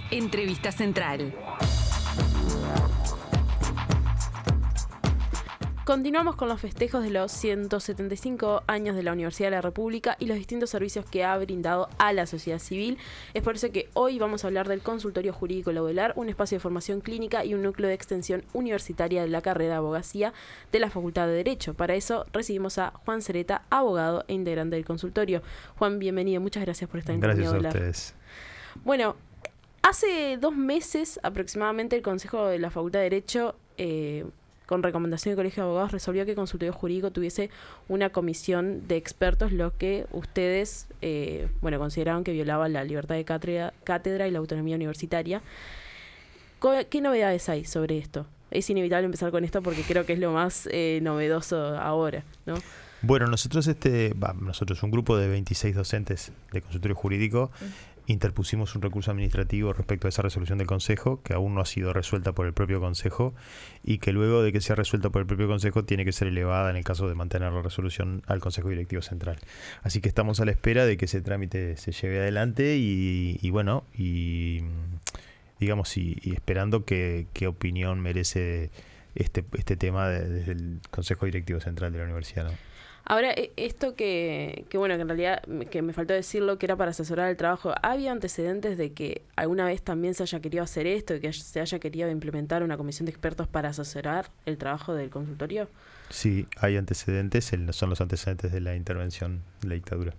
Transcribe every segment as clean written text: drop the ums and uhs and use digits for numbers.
Entrevista Central. Continuamos con los festejos de los 175 años de la Universidad de la República y los distintos servicios que ha brindado a la sociedad civil. Es por eso que hoy vamos a hablar del Consultorio Jurídico Laudelar, un espacio de formación clínica y un núcleo de extensión universitaria de la carrera de abogacía de la Facultad de Derecho. Para eso recibimos a Juan Cereta, abogado e integrante del consultorio. Juan, bienvenido. Muchas gracias por estar en Gracias Laudelar. a ustedes. Bueno, hace 2 meses aproximadamente el Consejo de la Facultad de Derecho, con recomendación del Colegio de Abogados, resolvió que el Consultorio Jurídico tuviese una comisión de expertos, lo que ustedes consideraron que violaba la libertad de cátedra y la autonomía universitaria. ¿Qué novedades hay sobre esto? Es inevitable empezar con esto porque creo que es lo más novedoso ahora, ¿no? Bueno, nosotros, un grupo de 26 docentes de consultorio jurídico, interpusimos un recurso administrativo respecto a esa resolución del Consejo, que aún no ha sido resuelta por el propio Consejo, y que luego de que sea resuelta por el propio Consejo tiene que ser elevada en el caso de mantener la resolución al Consejo Directivo Central. Así que estamos a la espera de que ese trámite se lleve adelante y esperando qué opinión merece este tema desde el Consejo Directivo Central de la Universidad, ¿no? Ahora, esto que en realidad que me faltó decirlo, que era para asesorar el trabajo, ¿ha habido antecedentes de que alguna vez también se haya querido hacer esto y que se haya querido implementar una comisión de expertos para asesorar el trabajo del consultorio? Sí, hay antecedentes, son los antecedentes de la intervención de la dictadura.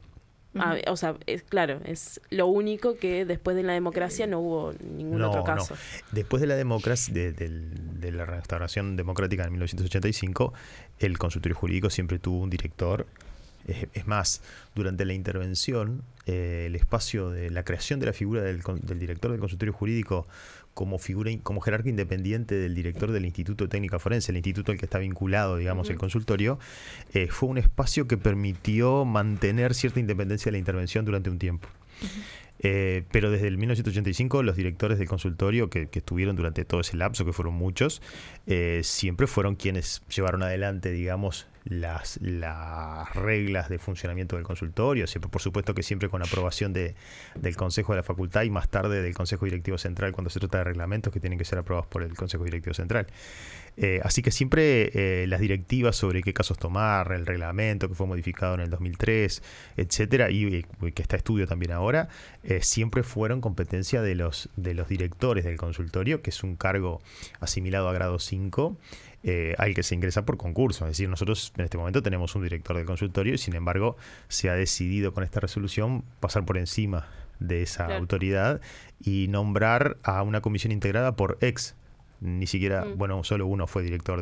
Es lo único que después de la democracia no hubo ningún otro caso. No. Después de la democracia, de la restauración democrática en 1985, el consultorio jurídico siempre tuvo un director. Es más, durante la intervención, el espacio de la creación de la figura del director del consultorio jurídico como jerarca independiente del director del Instituto de Técnica Forense, el instituto al que está vinculado, digamos, el consultorio, fue un espacio que permitió mantener cierta independencia de la intervención durante un tiempo. Pero desde el 1985 los directores del consultorio que estuvieron durante todo ese lapso, que fueron muchos, siempre fueron quienes llevaron adelante, digamos, las reglas de funcionamiento del consultorio, siempre, por supuesto que siempre con aprobación del Consejo de la Facultad y más tarde del Consejo Directivo Central cuando se trata de reglamentos que tienen que ser aprobados por el Consejo Directivo Central. Así que siempre las directivas sobre qué casos tomar, el reglamento que fue modificado en el 2003, etcétera, y que está a estudio también ahora, siempre fueron competencia de los directores del consultorio, que es un cargo asimilado a grado 5, al que se ingresa por concurso. Es decir, nosotros en este momento tenemos un director del consultorio y sin embargo se ha decidido con esta resolución pasar por encima de esa autoridad y nombrar a una comisión integrada por ni siquiera, solo uno fue director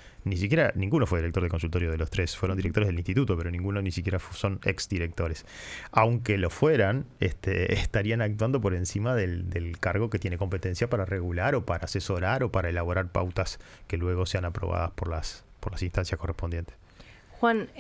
ninguno fue director del consultorio de los 3, fueron directores del instituto, pero ninguno ni siquiera son exdirectores. Aunque lo fueran, estarían actuando por encima del cargo que tiene competencia para regular o para asesorar o para elaborar pautas que luego sean aprobadas por las instancias correspondientes. Juan,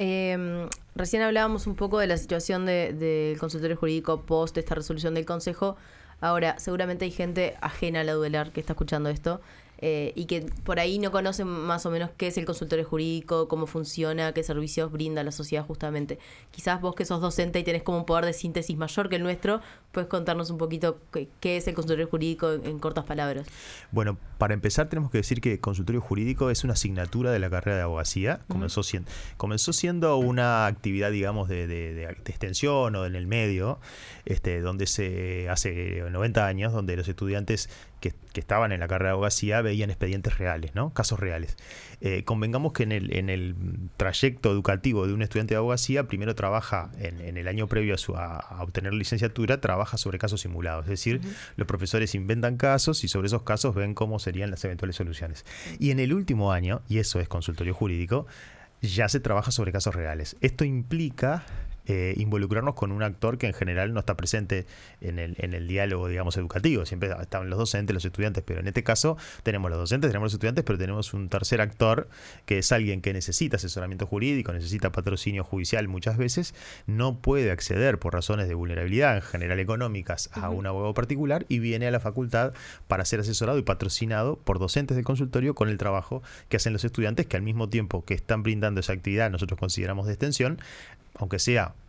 recién hablábamos un poco de la situación del consultorio jurídico post esta resolución del Consejo. Ahora, seguramente hay gente ajena a la Laudelar que está escuchando esto y que por ahí no conoce más o menos qué es el consultorio jurídico, cómo funciona, qué servicios brinda a la sociedad justamente. Quizás vos que sos docente y tenés como un poder de síntesis mayor que el nuestro, puedes contarnos un poquito qué es el consultorio jurídico en cortas palabras. Bueno, para empezar tenemos que decir que consultorio jurídico es una asignatura de la carrera de abogacía. Comenzó siendo una actividad, digamos, de extensión o en el medio, donde se hace 90 años, donde los estudiantes que estaban en la carrera de abogacía veían expedientes reales, ¿no? Casos reales. Convengamos que en el trayecto educativo de un estudiante de abogacía, primero trabaja en el año previo a obtener la licenciatura, trabaja sobre casos simulados. Es decir, los profesores inventan casos y sobre esos casos ven cómo serían las eventuales soluciones. Y en el último año, y eso es consultorio jurídico, ya se trabaja sobre casos reales. Esto implica involucrarnos con un actor que en general no está presente en el diálogo, digamos, educativo. Siempre están los docentes, los estudiantes, pero en este caso tenemos los docentes, tenemos los estudiantes, pero tenemos un tercer actor que es alguien que necesita asesoramiento jurídico, necesita patrocinio judicial muchas veces, no puede acceder por razones de vulnerabilidad, en general económicas, a un abogado particular y viene a la facultad para ser asesorado y patrocinado por docentes del consultorio con el trabajo que hacen los estudiantes, que al mismo tiempo que están brindando esa actividad nosotros consideramos de extensión, aunque sea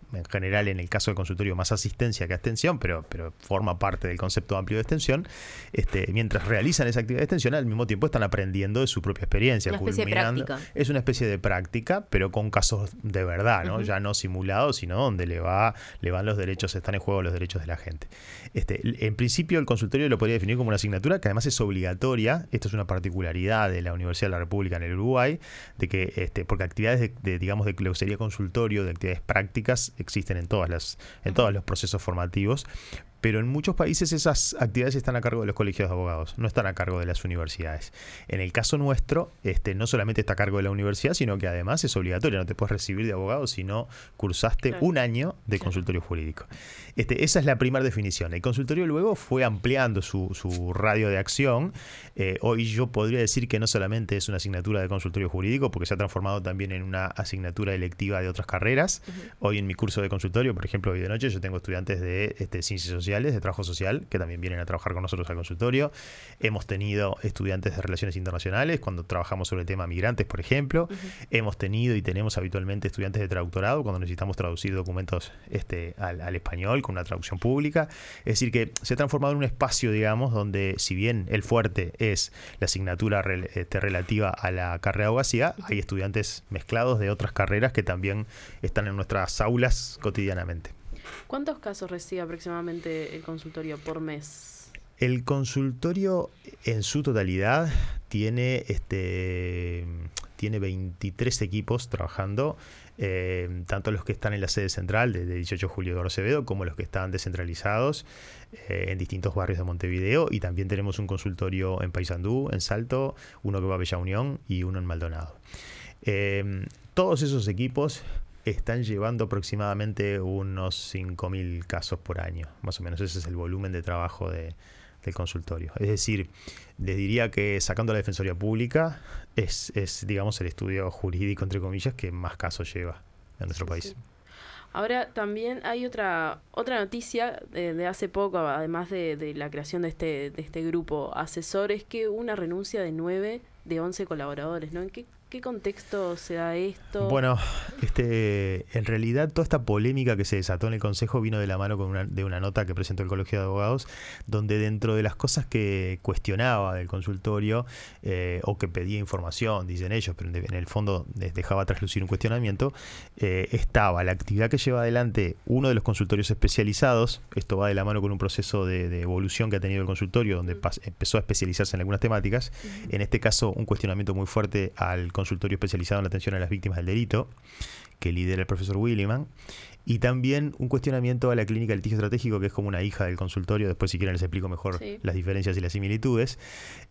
en general en el caso del consultorio más asistencia que extensión, pero forma parte del concepto amplio de extensión, mientras realizan esa actividad de extensión, al mismo tiempo están aprendiendo de su propia experiencia. Una especie de práctica. Es una especie de práctica, pero con casos de verdad, ¿no? Ya no simulados, sino donde le van los derechos, están en juego los derechos de la gente. En principio el consultorio lo podría definir como una asignatura que además es obligatoria. Esto es una particularidad de la Universidad de la República en el Uruguay, de que porque actividades digamos de lo que sería consultorio, de actividades prácticas, existen en todos los procesos formativos. Pero en muchos países esas actividades están a cargo de los colegios de abogados, no están a cargo de las universidades. En el caso nuestro, no solamente está a cargo de la universidad, sino que además es obligatorio. No te puedes recibir de abogado si no cursaste un año de consultorio jurídico. Esa es la primera definición. El consultorio luego fue ampliando su radio de acción. Hoy yo podría decir que no solamente es una asignatura de consultorio jurídico, porque se ha transformado también en una asignatura electiva de otras carreras. Hoy en mi curso de consultorio, por ejemplo, hoy de noche, yo tengo estudiantes de ciencias sociales, de trabajo social, que también vienen a trabajar con nosotros al consultorio. Hemos tenido estudiantes de relaciones internacionales cuando trabajamos sobre el tema migrantes, por ejemplo. Hemos tenido y tenemos habitualmente estudiantes de traductorado cuando necesitamos traducir documentos al español con una traducción pública. Es decir, que se ha transformado en un espacio, digamos, donde si bien el fuerte es la asignatura relativa a la carrera de abogacía, hay estudiantes mezclados de otras carreras que también están en nuestras aulas cotidianamente. ¿Cuántos casos recibe aproximadamente el consultorio por mes? El consultorio en su totalidad tiene 23 equipos trabajando, tanto los que están en la sede central de 18 de Julio de Acevedo como los que están descentralizados en distintos barrios de Montevideo, y también tenemos un consultorio en Paysandú, en Salto, uno que va a Bella Unión y uno en Maldonado. Todos esos equipos están llevando aproximadamente unos 5.000 casos por año, más o menos. Ese es el volumen de trabajo del consultorio. Es decir, les diría que sacando la Defensoría Pública es digamos, el estudio jurídico, entre comillas, que más casos lleva en nuestro país. Sí. Ahora también hay otra noticia de hace poco, además de la creación de este grupo asesor, es que una renuncia de 9 de 11 colaboradores, ¿no? ¿En qué contexto se da esto? Bueno, en realidad toda esta polémica que se desató en el Consejo vino de la mano de una nota que presentó el Colegio de Abogados, donde dentro de las cosas que cuestionaba del consultorio o que pedía información, dicen ellos, pero en el fondo dejaba traslucir un cuestionamiento, estaba la actividad que lleva adelante uno de los consultorios especializados. Esto va de la mano con un proceso de evolución que ha tenido el consultorio, donde empezó a especializarse en algunas temáticas. En este caso, un cuestionamiento muy fuerte al consultorio especializado en la atención a las víctimas del delito, que lidera el profesor Williman, y también un cuestionamiento a la clínica de litigio estratégico, que es como una hija del consultorio. Después, si quieren, les explico mejor las diferencias y las similitudes,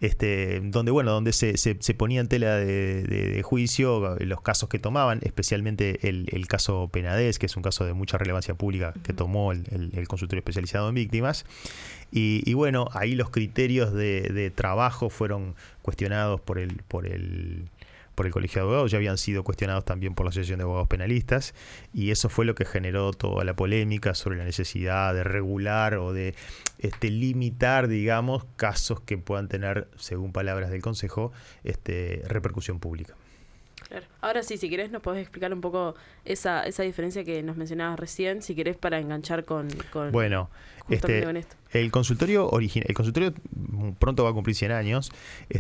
donde se ponía en tela de juicio los casos que tomaban, especialmente el caso Penades, que es un caso de mucha relevancia pública que tomó el consultorio especializado en víctimas. Y bueno, ahí los criterios de trabajo fueron cuestionados por el Colegio de Abogados, ya habían sido cuestionados también por la Asociación de Abogados Penalistas, y eso fue lo que generó toda la polémica sobre la necesidad de regular o de limitar, digamos, casos que puedan tener, según palabras del Consejo, repercusión pública. Claro. Ahora sí, si querés nos podés explicar un poco esa diferencia que nos mencionabas recién, si querés, para enganchar con bueno, justamente con esto. El consultorio pronto va a cumplir 100 años.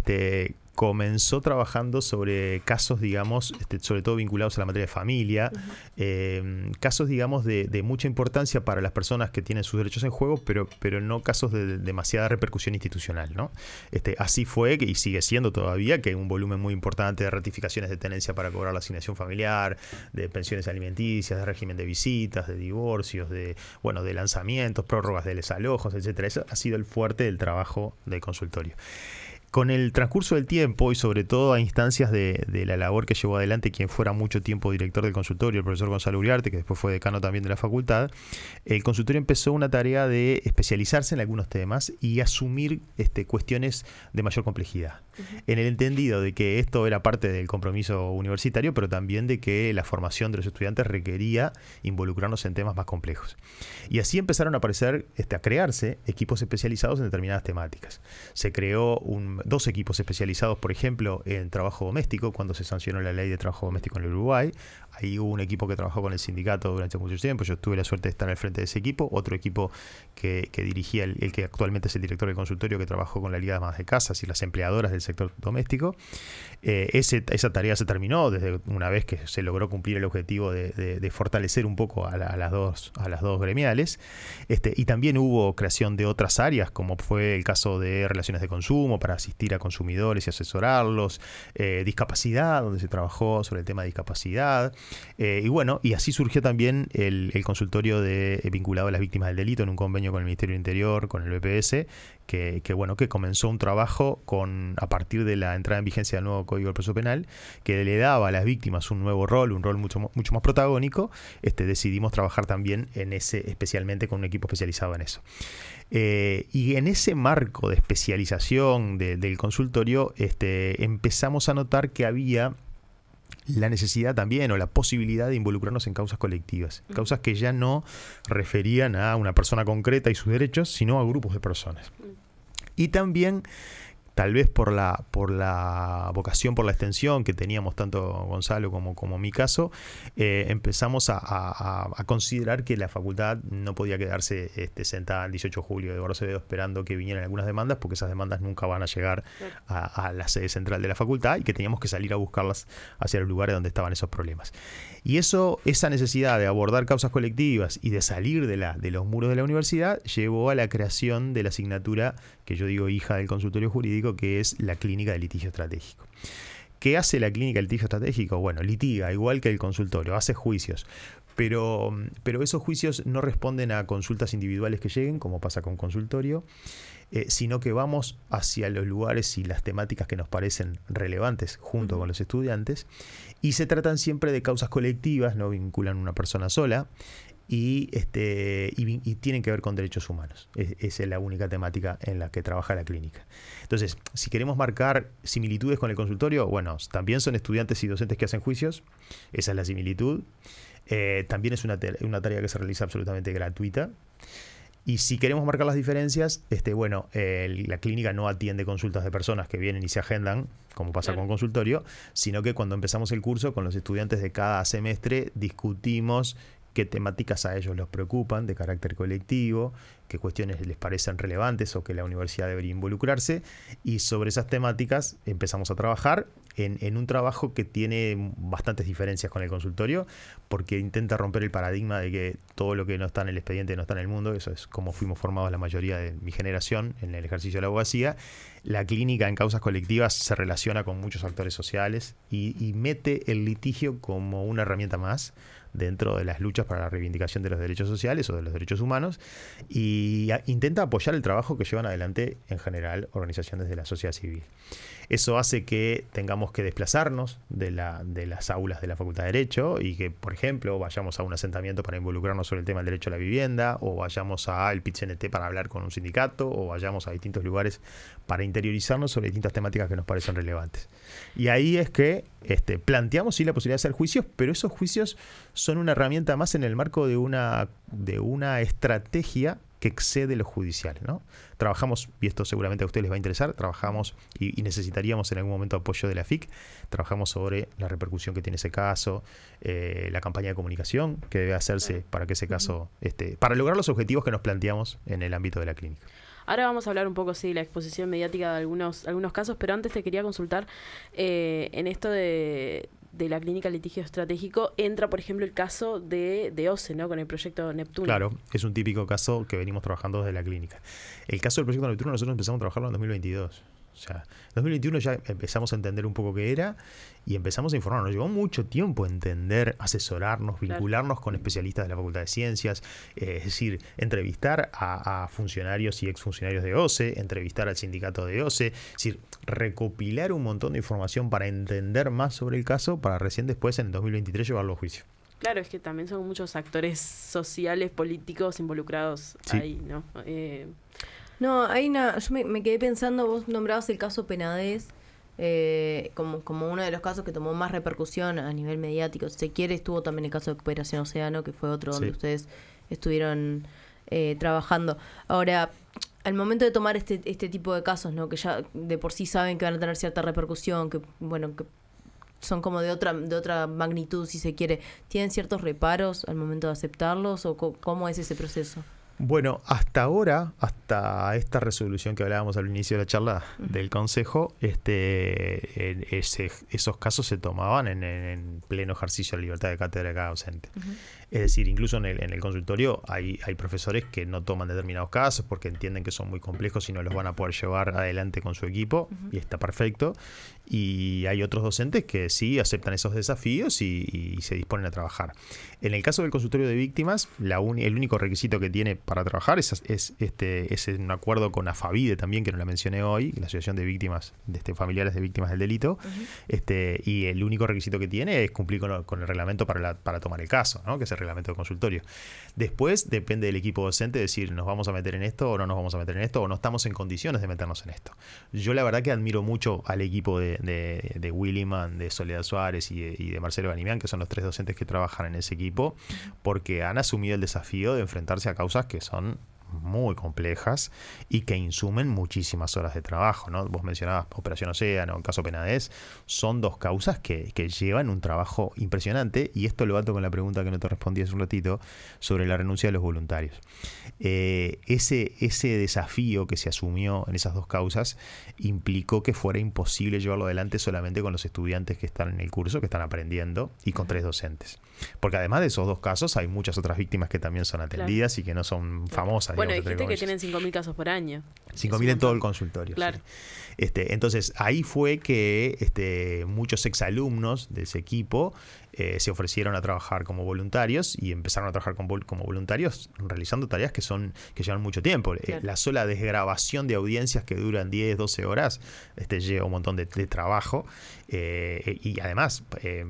Comenzó trabajando sobre casos, digamos, sobre todo vinculados a la materia de familia, casos, digamos, de mucha importancia para las personas que tienen sus derechos en juego, pero no casos de demasiada repercusión institucional, ¿no? Así fue, y sigue siendo todavía, que hay un volumen muy importante de ratificaciones de tenencia para cobrar la asignación familiar, de pensiones alimenticias, de régimen de visitas, de divorcios, de lanzamientos, prórrogas de desalojos, etcétera. Eso ha sido el fuerte del trabajo del consultorio. Con el transcurso del tiempo y sobre todo a instancias de la labor que llevó adelante quien fuera mucho tiempo director del consultorio, el profesor Gonzalo Uriarte, que después fue decano también de la facultad, el consultorio empezó una tarea de especializarse en algunos temas y asumir cuestiones de mayor complejidad. En el entendido de que esto era parte del compromiso universitario, pero también de que la formación de los estudiantes requería involucrarnos en temas más complejos. Y así empezaron a crearse equipos especializados en determinadas temáticas. Se creó un 2 equipos especializados, por ejemplo, en trabajo doméstico, cuando se sancionó la ley de trabajo doméstico en el Uruguay. Ahí hubo un equipo que trabajó con el sindicato durante mucho tiempo. Yo tuve la suerte de estar al frente de ese equipo. Otro equipo que dirigía el que actualmente es el director del consultorio, que trabajó con la Liga de Amas de Casas y las empleadoras del sector doméstico. Esa tarea se terminó desde una vez que se logró cumplir el objetivo de fortalecer un poco a las dos gremiales. Y también hubo creación de otras áreas, como fue el caso de relaciones de consumo, para asistir a consumidores y asesorarlos, discapacidad, donde se trabajó sobre el tema de discapacidad. Y así surgió también el consultorio vinculado a las víctimas del delito en un convenio con el Ministerio del Interior, con el BPS, que comenzó un trabajo a partir de la entrada en vigencia del nuevo Código del Proceso Penal, que le daba a las víctimas un nuevo rol, un rol mucho más protagónico. Decidimos trabajar también en ese, especialmente con un equipo especializado en eso. Y en ese marco de especialización del consultorio, empezamos a notar que había la necesidad también o la posibilidad de involucrarnos en causas colectivas, causas que ya no referían a una persona concreta y sus derechos, sino a grupos de personas. Y también, tal vez por la vocación, por la extensión que teníamos tanto Gonzalo como mi caso, empezamos a considerar que la facultad no podía quedarse sentada el 18 de julio de Eduardo Acevedo esperando que vinieran algunas demandas, porque esas demandas nunca van a llegar a la sede central de la facultad, y que teníamos que salir a buscarlas hacia los lugares donde estaban esos problemas. Y esa necesidad de abordar causas colectivas y de salir de los muros de la universidad llevó a la creación de la asignatura que yo digo hija del consultorio jurídico, que es la Clínica de Litigio Estratégico. ¿Qué hace la Clínica de Litigio Estratégico? Bueno, litiga, igual que el consultorio, hace juicios. Pero esos juicios no responden a consultas individuales que lleguen, como pasa con consultorio, sino que vamos hacia los lugares y las temáticas que nos parecen relevantes junto con los estudiantes, y se tratan siempre de causas colectivas, no vinculan a una persona sola, y tienen que ver con derechos humanos. Esa es la única temática en la que trabaja la clínica. Entonces, si queremos marcar similitudes con el consultorio, bueno, también son estudiantes y docentes que hacen juicios, esa es la similitud. También es una tarea que se realiza absolutamente gratuita. Y si queremos marcar las diferencias, la clínica no atiende consultas de personas que vienen y se agendan, como pasa con consultorio, sino que cuando empezamos el curso con los estudiantes de cada semestre discutimos qué temáticas a ellos los preocupan de carácter colectivo, qué cuestiones les parecen relevantes o que la universidad debería involucrarse, y sobre esas temáticas empezamos a trabajar en un trabajo que tiene bastantes diferencias con el consultorio, porque intenta romper el paradigma de que todo lo que no está en el expediente no está en el mundo. Eso es como fuimos formados la mayoría de mi generación en el ejercicio de la abogacía. La clínica en causas colectivas se relaciona con muchos actores sociales y mete el litigio como una herramienta más dentro de las luchas para la reivindicación de los derechos sociales o de los derechos humanos, y intenta apoyar el trabajo que llevan adelante en general organizaciones de la sociedad civil. Eso hace que tengamos que desplazarnos de las aulas de la Facultad de Derecho y que, por ejemplo, vayamos a un asentamiento para involucrarnos sobre el tema del derecho a la vivienda, o vayamos al PIT-CNT para hablar con un sindicato, o vayamos a distintos lugares para interiorizarnos sobre distintas temáticas que nos parecen relevantes. Y ahí es que planteamos sí la posibilidad de hacer juicios, pero esos juicios son una herramienta más en el marco de una estrategia que excede lo judicial, ¿no? Trabajamos, y esto seguramente a ustedes les va a interesar, trabajamos y necesitaríamos en algún momento apoyo de la FIC, trabajamos sobre la repercusión que tiene ese caso, la campaña de comunicación que debe hacerse para que ese caso, para lograr los objetivos que nos planteamos en el ámbito de la clínica. Ahora vamos a hablar un poco, sí, de la exposición mediática de algunos casos, pero antes te quería consultar en esto de la clínica litigio estratégico. Entra, por ejemplo, el caso de OCE, ¿no? Con el proyecto Neptuno. Claro, es un típico caso que venimos trabajando desde la clínica. El caso del proyecto Neptuno nosotros empezamos a trabajarlo en 2022. O sea, en 2021 ya empezamos a entender un poco qué era y empezamos a informarnos. Nos llevó mucho tiempo entender, asesorarnos, vincularnos con especialistas de la Facultad de Ciencias, es decir, entrevistar a funcionarios y exfuncionarios de OCE, entrevistar al sindicato de OCE, es decir, recopilar un montón de información para entender más sobre el caso, para recién después, en 2023, llevarlo a juicio. Claro, es que también son muchos actores sociales, políticos involucrados ahí, ¿no? No, yo me quedé pensando, vos nombrabas el caso Penades como uno de los casos que tomó más repercusión a nivel mediático. Si se quiere, estuvo también el caso de Cooperación Océano, que fue otro donde ustedes estuvieron trabajando. Ahora, al momento de tomar este tipo de casos, ¿no? Que ya de por sí saben que van a tener cierta repercusión, que bueno, que son como de otra magnitud, si se quiere, ¿tienen ciertos reparos al momento de aceptarlos o cómo es ese proceso? Bueno, hasta ahora, hasta esta resolución que hablábamos al inicio de la charla del Consejo, esos casos se tomaban en pleno ejercicio de la libertad de cátedra de cada docente. Es decir, incluso en el consultorio hay profesores que no toman determinados casos porque entienden que son muy complejos y no los van a poder llevar adelante con su equipo, y está perfecto. Y hay otros docentes que sí aceptan esos desafíos y se disponen a trabajar. En el caso del consultorio de víctimas, el único requisito que tiene para trabajar es un acuerdo con AFAVIDE también, que no la mencioné hoy, la Asociación de Víctimas, familiares de víctimas del delito. Y el único requisito que tiene es cumplir con el reglamento para tomar el caso, ¿no? Que es el reglamento de consultorio. Después depende del equipo docente decir, ¿nos vamos a meter en esto o no nos vamos a meter en esto? O no estamos en condiciones de meternos en esto. Yo la verdad que admiro mucho al equipo de Williman, de Soledad Suárez y de Marcelo Ganimián, que son los 3 docentes que trabajan en ese equipo, porque han asumido el desafío de enfrentarse a causas que son muy complejas y que insumen muchísimas horas de trabajo, ¿no? Vos mencionabas Operación Océano, el caso Penades, son 2 causas que llevan un trabajo impresionante, y esto lo bato con la pregunta que no te respondí hace un ratito sobre la renuncia de los voluntarios. Ese desafío que se asumió en esas 2 causas implicó que fuera imposible llevarlo adelante solamente con los estudiantes que están en el curso, que están aprendiendo, y con 3 docentes. Porque además de esos 2 casos hay muchas otras víctimas que también son atendidas y que no son famosas. Bueno, dijiste que tienen 5.000 casos por año. 5.000 en todo el consultorio. Claro. Sí. Entonces, ahí fue que muchos exalumnos de ese equipo se ofrecieron a trabajar como voluntarios y empezaron a trabajar como voluntarios realizando tareas que llevan mucho tiempo. Claro. La sola desgrabación de audiencias que duran 10, 12 horas lleva un montón de trabajo. Y además,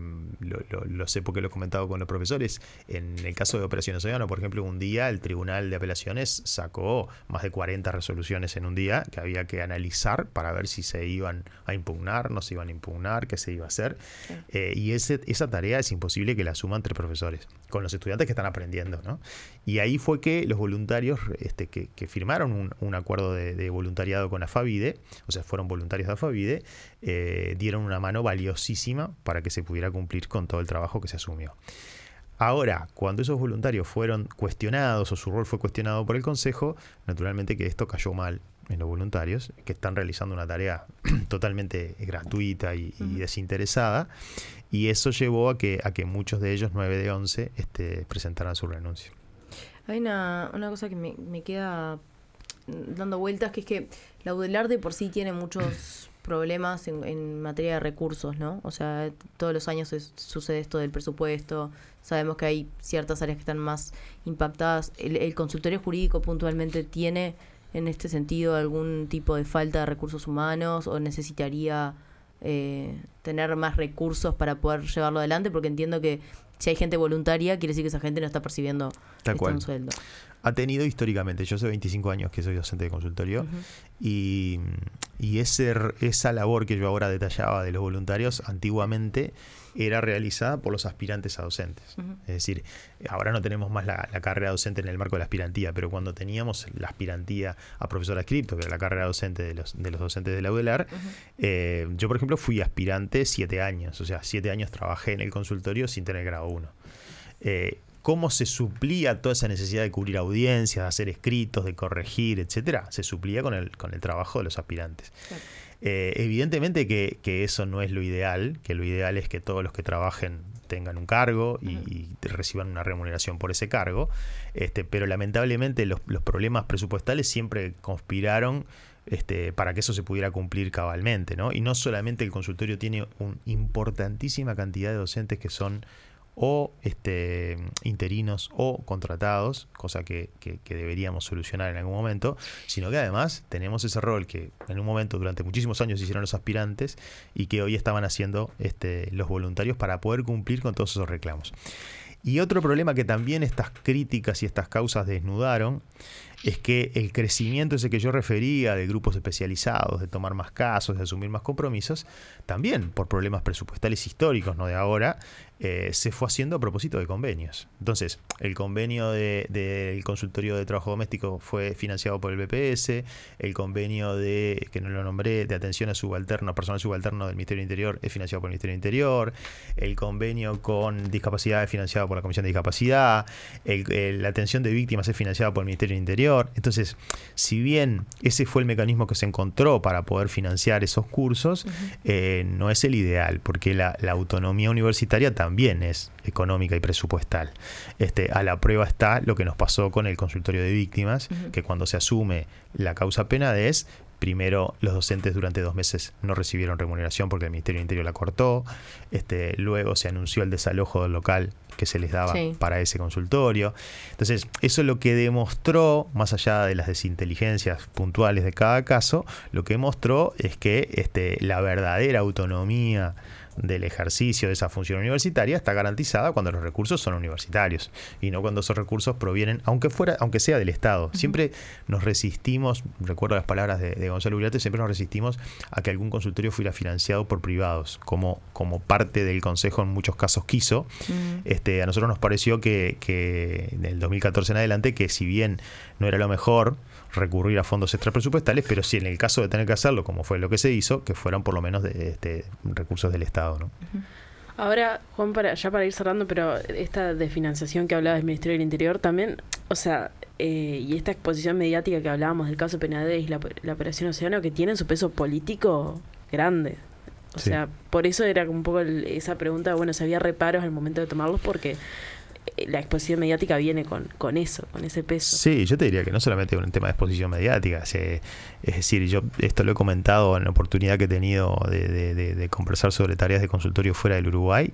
lo sé porque lo he comentado con los profesores, en el caso de Operación Océano, por ejemplo, un día el Tribunal de Apelaciones sacó más de 40 resoluciones en un día que había que analizar para ver si se iban a impugnar, no se iban a impugnar, qué se iba a hacer. Sí. Y esa tarea es imposible que la asuman 3 profesores, con los estudiantes que están aprendiendo, ¿no? Y ahí fue que los voluntarios que firmaron un acuerdo de voluntariado con AFAVIDE, o sea, fueron voluntarios de AFAVIDE, dieron una mano valiosísima para que se pudiera cumplir con todo el trabajo que se asumió. Ahora, cuando esos voluntarios fueron cuestionados o su rol fue cuestionado por el Consejo, naturalmente que esto cayó mal en los voluntarios, que están realizando una tarea totalmente gratuita y desinteresada, y eso llevó a que muchos de ellos, 9 de 11, presentaran su renuncia. Hay una cosa que me queda dando vueltas, que es que la UDELAR de por sí tiene muchos problemas en materia de recursos, ¿no? O sea, todos los años sucede esto del presupuesto, sabemos que hay ciertas áreas que están más impactadas. ¿El consultorio jurídico puntualmente tiene en este sentido algún tipo de falta de recursos humanos o necesitaría tener más recursos para poder llevarlo adelante? Porque entiendo que si hay gente voluntaria, quiere decir que esa gente no está percibiendo un sueldo. Ha tenido históricamente, yo hace 25 años que soy docente de consultorio, y esa labor que yo ahora detallaba de los voluntarios antiguamente era realizada por los aspirantes a docentes. Es decir, ahora no tenemos más la carrera docente en el marco de la aspirantía, pero cuando teníamos la aspirantía a profesor adscripto, que era la carrera docente de los docentes de la UDELAR, yo, por ejemplo, fui aspirante 7 años. O sea, 7 años trabajé en el consultorio sin tener grado 1. ¿Cómo se suplía toda esa necesidad de cubrir audiencias, de hacer escritos, de corregir, etcétera? Se suplía con el trabajo de los aspirantes. Claro. Evidentemente que eso no es lo ideal, que lo ideal es que todos los que trabajen tengan un cargo y reciban una remuneración por ese cargo, pero lamentablemente los problemas presupuestales siempre conspiraron para que eso se pudiera cumplir cabalmente, ¿no? Y no solamente el consultorio tiene una importantísima cantidad de docentes que son o interinos o contratados, cosa que deberíamos solucionar en algún momento, sino que además tenemos ese rol que en un momento durante muchísimos años hicieron los aspirantes y que hoy estaban haciendo los voluntarios para poder cumplir con todos esos reclamos. Y otro problema que también estas críticas y estas causas desnudaron es que el crecimiento ese que yo refería de grupos especializados, de tomar más casos, de asumir más compromisos, también por problemas presupuestales históricos, no de ahora, se fue haciendo a propósito de convenios. Entonces, el convenio del consultorio de trabajo doméstico fue financiado por el BPS, el convenio que no lo nombré, de atención a subalterno, personal subalterno del Ministerio del Interior es financiado por el Ministerio del Interior, el convenio con discapacidad es financiado por la Comisión de Discapacidad, la atención de víctimas es financiada por el Ministerio del Interior. Entonces, si bien ese fue el mecanismo que se encontró para poder financiar esos cursos, no es el ideal, porque la autonomía universitaria también es económica y presupuestal. A la prueba está lo que nos pasó con el consultorio de víctimas, que cuando se asume la causa Penades, primero los docentes durante 2 meses no recibieron remuneración porque el Ministerio del Interior la cortó, luego se anunció el desalojo del local que se les daba para ese consultorio. Entonces, eso es lo que demostró, más allá de las desinteligencias puntuales de cada caso, lo que demostró es que la verdadera autonomía del ejercicio de esa función universitaria está garantizada cuando los recursos son universitarios y no cuando esos recursos provienen, aunque sea del Estado. Siempre nos resistimos, recuerdo las palabras de Gonzalo Uriarte, siempre nos resistimos a que algún consultorio fuera financiado por privados, como parte del Consejo en muchos casos quiso. A nosotros nos pareció que en el 2014 en adelante, que si bien no era lo mejor recurrir a fondos extrapresupuestales, pero sí en el caso de tener que hacerlo, como fue lo que se hizo, que fueran por lo menos de recursos del Estado, ¿no? Ahora, Juan, para ir cerrando, pero esta desfinanciación que hablaba del Ministerio del Interior también, o sea, y esta exposición mediática que hablábamos del caso Penades y la Operación Océano, que tienen su peso político grande. O sea, por eso era un poco esa pregunta, bueno, si había reparos al momento de tomarlos, porque la exposición mediática viene con eso, con ese peso. Sí, yo te diría que no solamente un tema de exposición mediática, es decir, yo esto lo he comentado en la oportunidad que he tenido de conversar sobre tareas de consultorio fuera del Uruguay,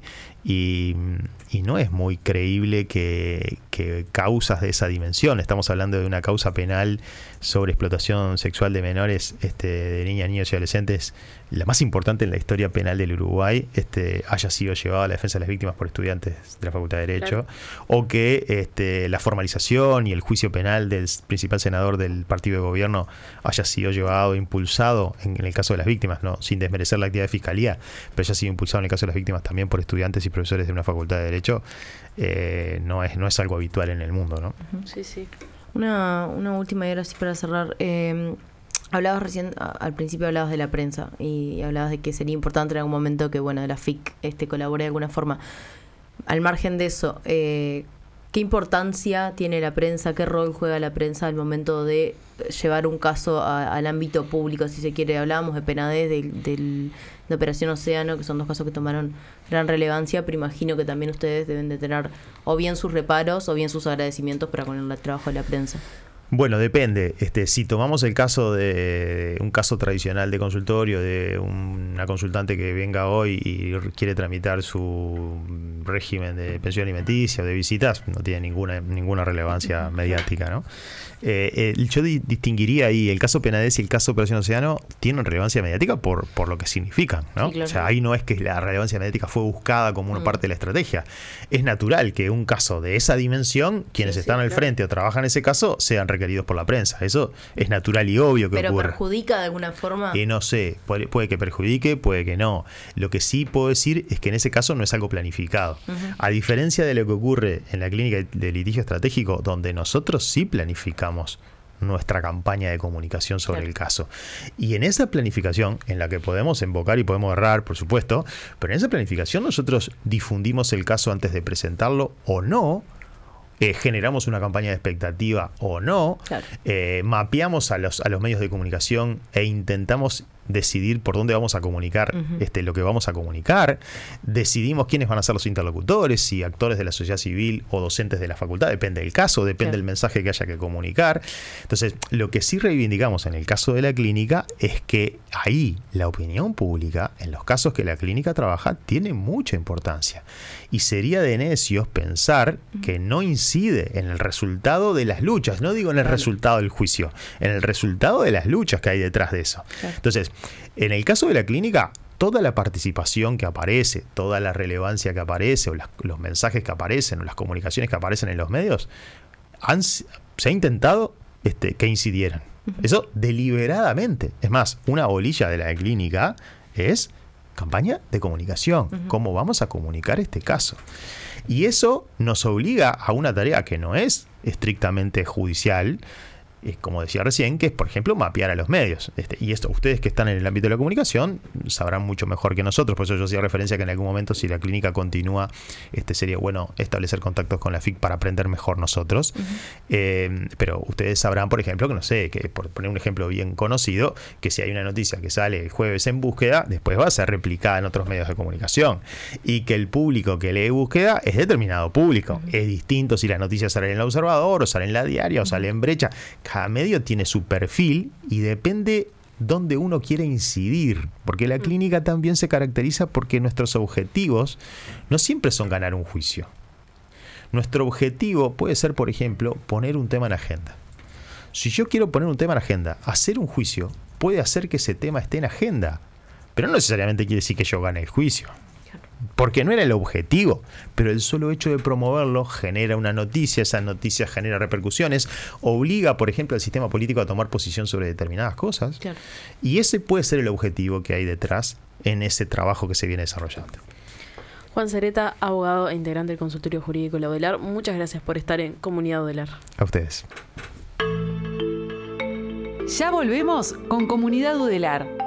y no es muy creíble que causas de esa dimensión, estamos hablando de una causa penal sobre explotación sexual de menores, de niñas, niños y adolescentes, la más importante en la historia penal del Uruguay, haya sido llevada a la defensa de las víctimas por estudiantes de la Facultad de Derecho, o que la formalización y el juicio penal del principal senador del partido de gobierno haya sido llevado, impulsado, en el caso de las víctimas, no sin desmerecer la actividad de fiscalía, pero haya sido impulsado en el caso de las víctimas también por estudiantes y profesores de una Facultad de Derecho, no es algo habitual en el mundo, ¿no? Sí, sí. Una última idea así para cerrar. Hablabas recién, al principio hablabas de la prensa y hablabas de que sería importante en algún momento que, bueno, la FIC colabore de alguna forma. Al margen de eso, ¿qué importancia tiene la prensa? ¿Qué rol juega la prensa al momento de llevar un caso al ámbito público, si se quiere? Hablábamos de Penades, de Operación Océano, que son 2 casos que tomaron gran relevancia, pero imagino que también ustedes deben de tener o bien sus reparos o bien sus agradecimientos para con el trabajo de la prensa. Bueno, depende. Si tomamos el caso de un caso tradicional de consultorio, de una consultante que venga hoy y quiere tramitar su régimen de pensión alimenticia o de visitas, no tiene ninguna relevancia mediática, ¿no? Yo distinguiría ahí el caso Penades y el caso Operación Océano tienen relevancia mediática por lo que significan, ¿no? Sí, claro. O sea, ahí no es que la relevancia mediática fue buscada como una parte de la estrategia. Es natural que un caso de esa dimensión, quienes están al frente o trabajan en ese caso, sean requeridos por la prensa. Eso es natural y obvio que ocurra. ¿Pero perjudica de alguna forma? No sé, puede que perjudique, puede que no. Lo que sí puedo decir es que en ese caso no es algo planificado. A diferencia de lo que ocurre en la clínica de litigio estratégico, donde nosotros sí planificamos nuestra campaña de comunicación sobre el caso. Y en esa planificación, en la que podemos invocar y podemos errar, por supuesto, pero en esa planificación nosotros difundimos el caso antes de presentarlo o no, generamos una campaña de expectativa o no, mapeamos a los medios de comunicación e intentamos decidir por dónde vamos a comunicar lo que vamos a comunicar, decidimos quiénes van a ser los interlocutores, si actores de la sociedad civil o docentes de la facultad, depende del caso, depende del mensaje que haya que comunicar. Entonces, lo que sí reivindicamos en el caso de la clínica es que ahí la opinión pública, en los casos que la clínica trabaja, tiene mucha importancia. Y sería de necios pensar que no incide en el resultado de las luchas, no digo en el resultado del juicio, en el resultado de las luchas que hay detrás de eso. Entonces, en el caso de la clínica, toda la participación que aparece, toda la relevancia que aparece, o los mensajes que aparecen, o las comunicaciones que aparecen en los medios, se ha intentado que incidieran. Eso deliberadamente. Es más, una bolilla de la clínica es campaña de comunicación. ¿Cómo vamos a comunicar este caso? Y eso nos obliga a una tarea que no es estrictamente judicial, como decía recién, que es, por ejemplo, mapear a los medios. Y esto, ustedes que están en el ámbito de la comunicación sabrán mucho mejor que nosotros. Por eso yo hacía referencia que en algún momento, si la clínica continúa, sería bueno establecer contactos con la FIC para aprender mejor nosotros. Pero ustedes sabrán, por ejemplo, que no sé, que por poner un ejemplo bien conocido, que si hay una noticia que sale el jueves en Búsqueda, después va a ser replicada en otros medios de comunicación. Y que el público que lee Búsqueda es determinado público. Es distinto si las noticias salen en El Observador, o salen en La Diaria, o salen en Brecha. Cada medio tiene su perfil y depende dónde uno quiere incidir, porque la clínica también se caracteriza porque nuestros objetivos no siempre son ganar un juicio. Nuestro objetivo puede ser, por ejemplo, poner un tema en agenda. Si yo quiero poner un tema en agenda, hacer un juicio puede hacer que ese tema esté en agenda, pero no necesariamente quiere decir que yo gane el juicio. Porque no era el objetivo, pero el solo hecho de promoverlo genera una noticia, esa noticia genera repercusiones, obliga, por ejemplo, al sistema político a tomar posición sobre determinadas cosas. Claro. Y ese puede ser el objetivo que hay detrás en ese trabajo que se viene desarrollando. Juan Sereta, abogado e integrante del consultorio jurídico La Udelar, muchas gracias por estar en Comunidad Udelar. A ustedes. Ya volvemos con Comunidad Udelar.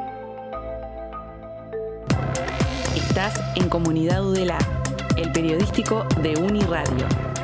Estás en Comunidad Udelar, el periodístico de Uniradio.